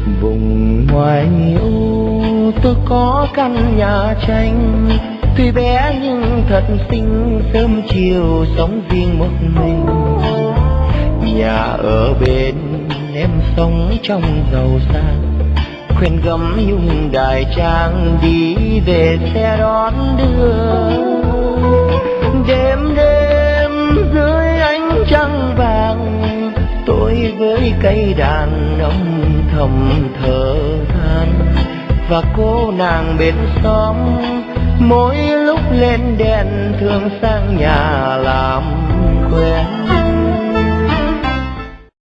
Vùng ngoài ô tôi có căn nhà tranh, tuy bé nhưng thật xinh, sớm chiều sống riêng một mình. Nhà ở bên em sống trong giàu sang, khuyên gấm nhung đài trang đi về xe đón đưa. Đêm đêm dưới ánh trăng vàng, tôi với cây đàn ông thầm thở than. Và cô nàng bên xóm mỗi lúc lên đèn thường sang nhà làm quen.